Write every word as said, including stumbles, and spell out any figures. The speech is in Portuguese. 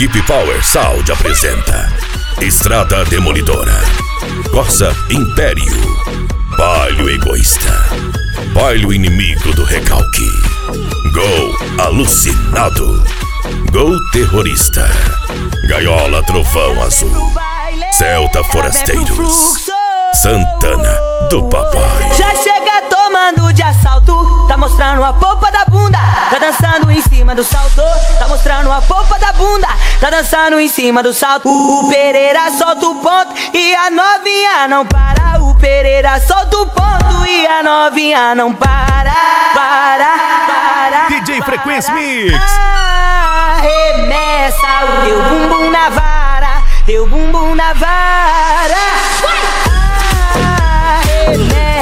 Equipe Power Sound apresenta Estrada Demolidora, Corsa Império, Baile Egoísta, Baile Inimigo do Recalque, Gol Alucinado, Gol Terrorista, Gaiola Trovão Azul, Celta Forasteiros, Santana do Papai. Já chega tomando de assalto, tá mostrando a polpa da bunda, tá dançando em cima do salto, tá mostrando a polpa da bunda, tá dançando em cima do salto. O Pereira solta o ponto e a novinha não para. O Pereira solta o ponto e a novinha não para. Para, para. D J Frequência Mix. Arremessa o teu bumbum na vara, teu bumbum na vara. Arremessa